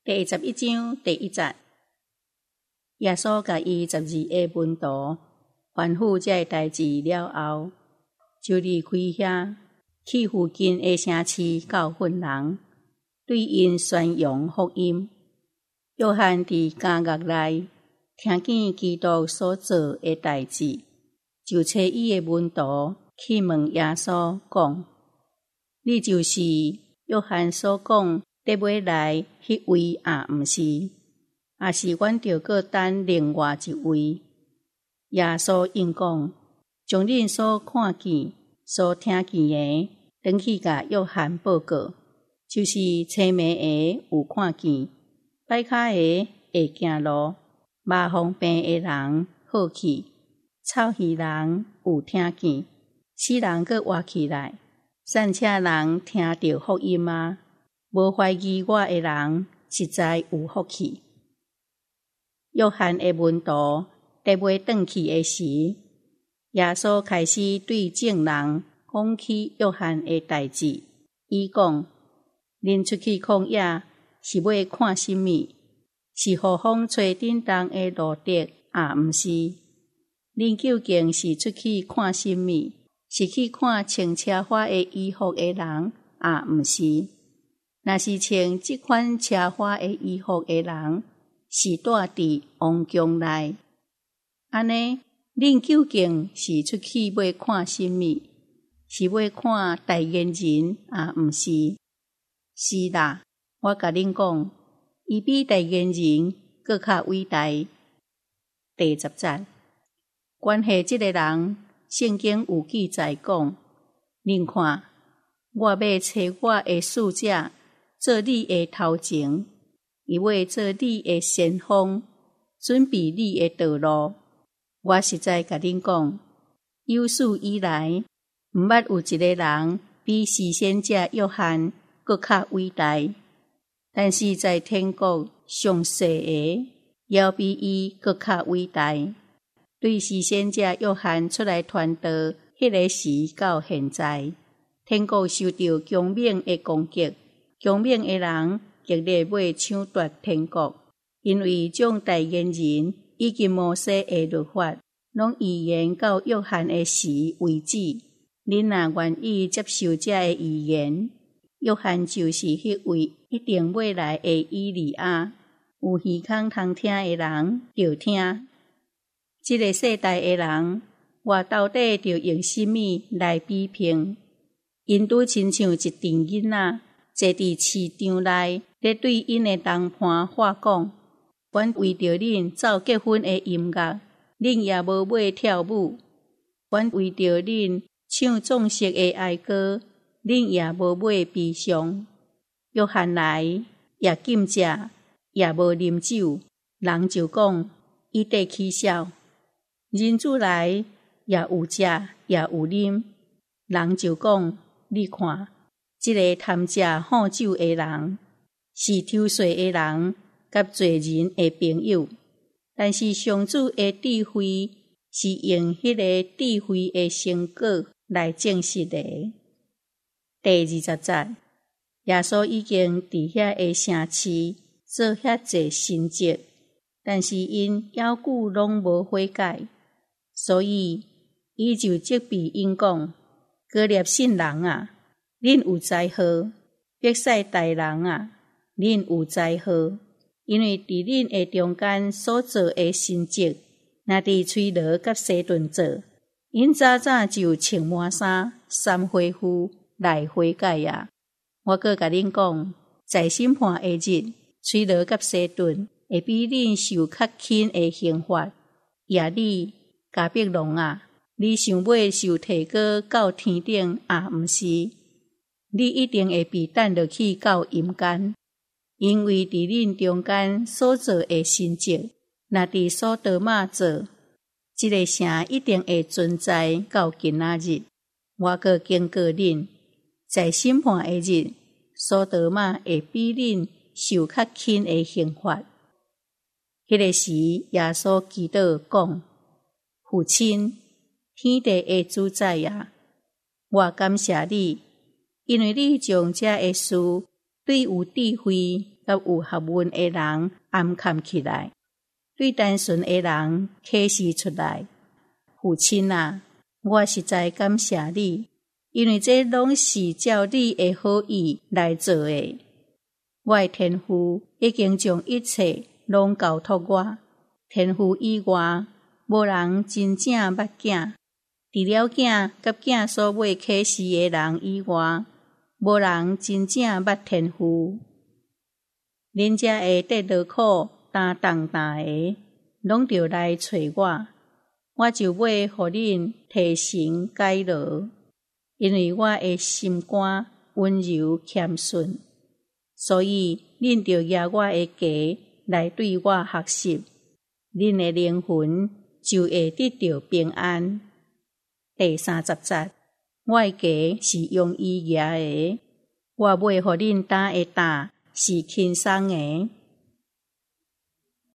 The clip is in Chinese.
第11章第1节，耶稣甲伊12个门徒吩咐这个代志了后，就离开遐，去附近的城市教训人，对因宣扬福音。约翰伫监狱内听见基督所做的代志，就找伊的门徒去问耶稣讲：“你就是约翰所讲得要来迄位啊？毋是？还是阮着搁等另外一位？”耶稣应讲：“将恁所看见、所听见的，转去甲约翰报告，就是青眉的有看见，歹骹的会行路，麻风病的人好去，臭耳人有听见，死人搁活起来，散车人听到福音啊！无怀疑我的人实在有福气。”约翰的门徒得要转去的时，耶稣开始对众人讲起约翰的代志。伊讲：“恁出去旷野是要看甚物？是互风吹振动的路德啊？毋是？恁究竟是出去看甚物？是去看穿车花的衣服的人啊？毋是？若是穿这款车花的衣服的人，是住伫王宫内。安尼，恁究竟是出去要看甚物？是要看大言人啊？毋是？是啦，我甲恁讲，伊比大言人搁较伟大。第10节，关系这个人，圣经有记载讲：“恁看，我要找我的使者做你的头前，伊要做你的先锋，准备你的道路。”我实在甲恁讲，有史以来，毋捌有一个人比施洗者约翰搁较伟大，但是在天国上世的，也比伊搁较伟大。对施洗者约翰出来传道迄个时到现在，天国受到强猛的攻击，强猛的人极力要抢夺天国，因为种大言人以及摩西的律法，拢预言到约翰的时为止。恁若愿意接受这的预言，约翰就是迄位一定要来的以利亚。有耳孔通听的人就听。这个世代的人，我到底着用什么来比拼？因拄亲像一群囡仔坐伫市场内，咧对因的同伴话讲：“阮为着恁奏结婚的音乐，恁也无买跳舞；阮为着恁唱壮士的哀歌，恁也无买悲伤。”约翰来也禁食，也无啉酒，人就讲伊在起笑。人子来也有食，也有啉，人就讲：“你看，这个贪食好酒的人，是抽水的人，甲罪人的朋友。”但是上主的智慧是用迄个智慧的成果来证实的。第20节，耶稣已经伫遐的城市做遐济神迹，但是因犹久拢无悔改，所以伊就责备因讲：“哥列信人啊，恁有灾祸！伯赛大人啊，恁有灾祸！因为伫恁的中间所做的神迹，若伫吹罗甲西顿做，因早早就穿满衫，三恢复来悔改啊！我搁甲恁讲，在审判的日，吹罗甲西顿会比恁受较轻的刑罚。亚里加别龙啊，你想要受提高到天顶啊？毋是，你一定会被弹落去到阴间。因为伫恁中间所做的神迹，若伫所多玛做，这个城一定会存在到今仔日。我搁警告恁，在审判的日，所多玛会比恁受较轻的刑罚。迄个时，耶稣基督讲：“父亲，天地的主宰啊，我感谢你，因为你将这个事对有智慧甲有学问的人暗藏起来，对单纯的人启示出来。父亲啊，我实在感谢你，因为这拢是照你的好意来做的。我的天父已经将一切拢交托我，天父以外，无人真正捌囝。除了囝甲囝所未启示的人以外，无人真正捌天父。恁遮会得劳苦担重担的，拢着来找我，我就要互恁提升解劳，因为我的心肝温柔谦顺，所以恁着举我的家来对我学习，恁的灵魂就会得到平安。第30节，我的家是用伊举的，我要互恁担的担是轻松的。